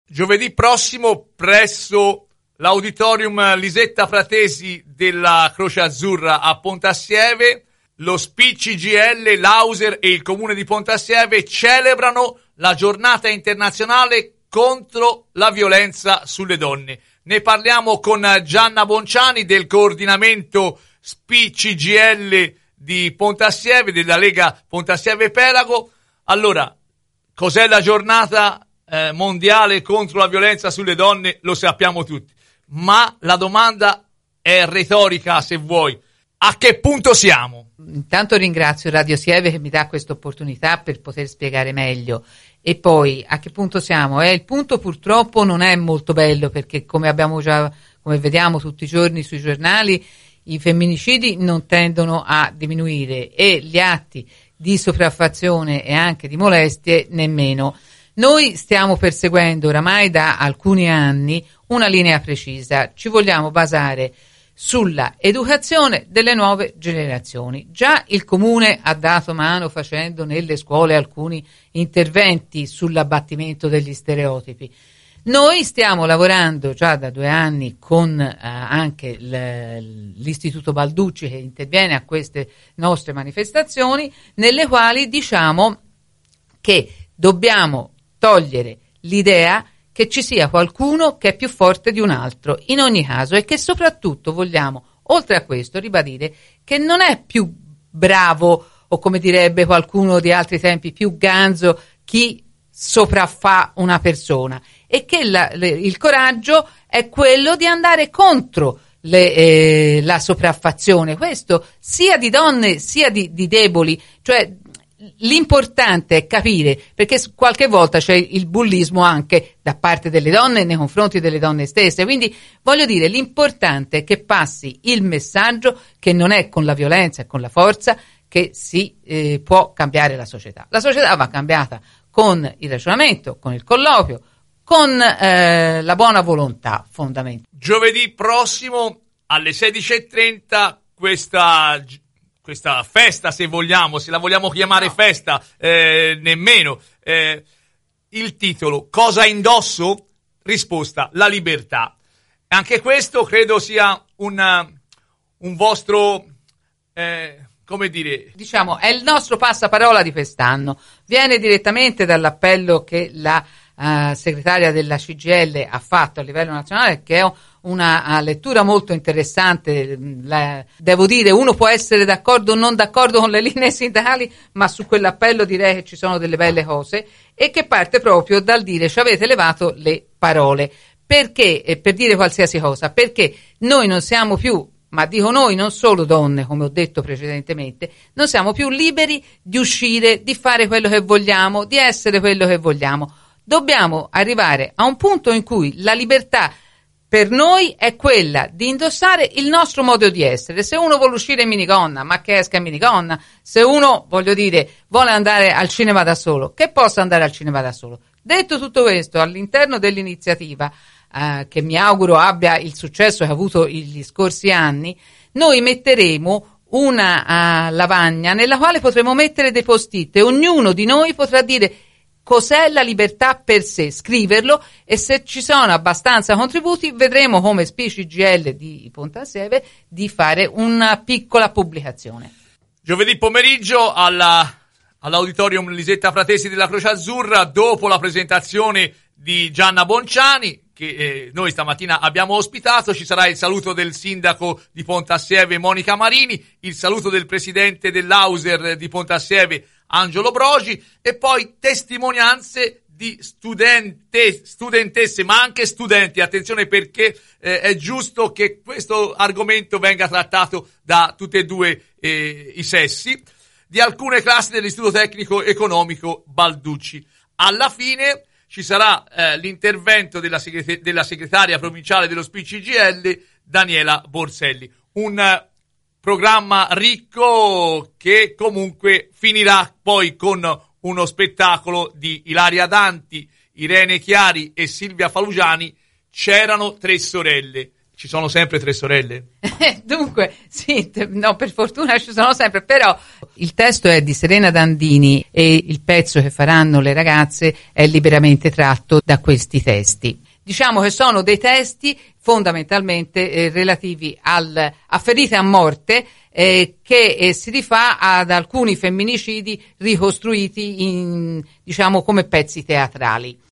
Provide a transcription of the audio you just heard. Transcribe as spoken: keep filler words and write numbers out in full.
giovedì prossimo presso l'Auditorium Lisetta Fratesi della Croce Azzurra a Pontassieve, lo S P I C G L, l'Auser e il Comune di Pontassieve celebrano la giornata internazionale contro la violenza sulle donne. Ne parliamo con Gianna Bonciani del coordinamento S P I C G L di Pontassieve, della Lega Pontassieve Pelago. Allora, cos'è la giornata eh, mondiale contro la violenza sulle donne? Lo sappiamo tutti. Ma la domanda è retorica, se vuoi. A che punto siamo? Intanto ringrazio Radio Sieve che mi dà questa opportunità per poter spiegare meglio. E poi, a che punto siamo? Eh, il punto purtroppo non è molto bello, perché come abbiamo già, come vediamo tutti i giorni sui giornali, i femminicidi non tendono a diminuire e gli atti di sopraffazione e anche di molestie nemmeno. Noi stiamo perseguendo oramai da alcuni anni una linea precisa. Ci vogliamo basare sulla educazione delle nuove generazioni. Già il Comune ha dato mano facendo nelle scuole alcuni interventi sull'abbattimento degli stereotipi. Noi stiamo lavorando già da due anni con eh, anche l- l'Istituto Balducci che interviene a queste nostre manifestazioni, nelle quali diciamo che dobbiamo togliere l'idea che ci sia qualcuno che è più forte di un altro in ogni caso, e che soprattutto vogliamo, oltre a questo, ribadire che non è più bravo, o come direbbe qualcuno di altri tempi, più ganzo chi sopraffa una persona, e che la, le, il coraggio è quello di andare contro le, eh, la sopraffazione, questo sia di donne sia di, di deboli, cioè l'importante è capire, perché qualche volta c'è il bullismo anche da parte delle donne nei confronti delle donne stesse, quindi voglio dire, l'importante è che passi il messaggio che non è con la violenza e con la forza che si eh, può cambiare la società. La società va cambiata con il ragionamento, con il colloquio, con eh, la buona volontà, fondamentalmente. Giovedì prossimo alle sedici e trenta questa questa festa, se vogliamo, se la vogliamo chiamare no. festa, eh, nemmeno. Eh, il titolo, cosa indosso? Risposta, la libertà. Anche questo credo sia un, un vostro, eh, come dire... Diciamo, è il nostro passaparola di quest'anno. Viene direttamente dall'appello che la uh, segretaria della C G I L ha fatto a livello nazionale, che è una uh, lettura molto interessante. La, devo dire, uno può essere d'accordo o non d'accordo con le linee sindacali, ma su quell'appello direi che ci sono delle belle cose, e che parte proprio dal dire ci avete levato le parole. Perché? E per dire qualsiasi cosa, perché noi non siamo più, ma dico noi, non solo donne, come ho detto precedentemente, non siamo più liberi di uscire, di fare quello che vogliamo, di essere quello che vogliamo. Dobbiamo arrivare a un punto in cui la libertà per noi è quella di indossare il nostro modo di essere. Se uno vuole uscire in minigonna, ma che esca in minigonna. Se uno, voglio dire, vuole andare al cinema da solo, che possa andare al cinema da solo. Detto tutto questo, all'interno dell'iniziativa, eh, che mi auguro abbia il successo che ha avuto gli scorsi anni, noi metteremo una uh, lavagna nella quale potremo mettere dei post-it e ognuno di noi potrà dire cos'è la libertà per sé, scriverlo, e se ci sono abbastanza contributi vedremo come S P I C G L di Pontassieve di fare una piccola pubblicazione. Giovedì pomeriggio alla, all'Auditorium Lisetta Fratesi della Croce Azzurra, dopo la presentazione di Gianna Bonciani, che eh, noi stamattina abbiamo ospitato, ci sarà il saluto del sindaco di Pontassieve Monica Marini, il saluto del presidente dell'Auser di Pontassieve Angelo Brogi, e poi testimonianze di studente, studentesse, ma anche studenti. Attenzione, perché eh, è giusto che questo argomento venga trattato da tutti e due eh, i sessi, di alcune classi dell'Istituto Tecnico Economico Balducci. Alla fine ci sarà eh, l'intervento della, segret- della segretaria provinciale dello S P I C G L, Daniela Borselli. Un eh, programma ricco che comunque finirà poi con uno spettacolo di Ilaria Danti, Irene Chiari e Silvia Falugiani. C'erano tre sorelle. ci sono sempre tre sorelle? Dunque, sì, no, per fortuna ci sono sempre, però il testo è di Serena Dandini e il pezzo che faranno le ragazze è liberamente tratto da questi testi. Diciamo che sono dei testi fondamentalmente eh, relativi al, a ferite a morte eh, che eh, si rifà ad alcuni femminicidi ricostruiti in, diciamo, come pezzi teatrali.